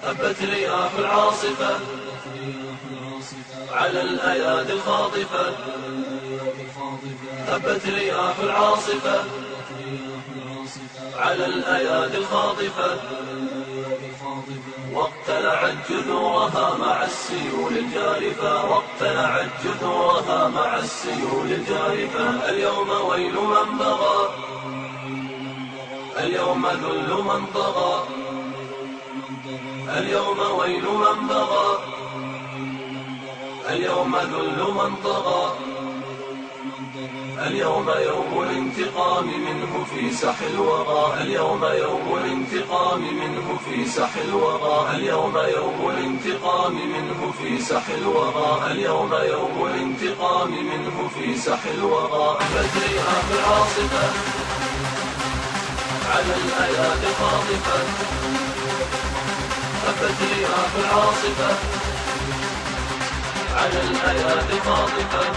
هبت رياح العاصفة على الأيادي الخاطفة. هبت رياح العاصفة على الأيادي الخاطفة، واقتلعت جذورها مع السيول الجارفة. واقتلعت جذورها مع السيول الجارفة. اليوم ويل من بغى، اليوم ذل من طغى. اليوم ويل من بغى، اليوم ذل من طغى. اليوم يوم الانتقام منه في ساح الوغى. اليوم يوم الانتقام منه في ساح الوغى. اليوم يوم الانتقام منه في ساح الوغى. اليوم يوم الانتقام منه في ساح الوغى. هبت رياح العاصفة على الأيادي الخاطفة. هبت رياح العاصفة على الأيادي الخاطفة،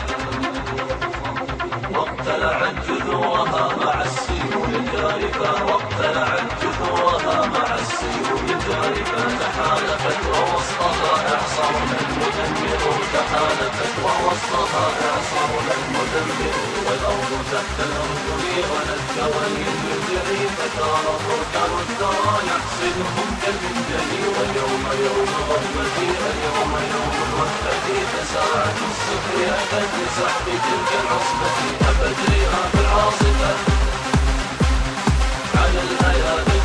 واقتلعت جذورها مع السيول الجارفة. واقتلعت جذورها مع السيول الجارفة. تحالفت ووسطها إعصارنا المدمر. تحالفت ووسطها إعصارنا المدمر. والأرض تحت الأرجل ونجوى يجري. فترى بركان الثرى يحسدهم كالمنجل. واليوم يوم ضربتي، اليوم يوم الوحدة. فساعة الصبح أتت لسحب تلك العصبة. هبت رياح العاصفة على الأيادي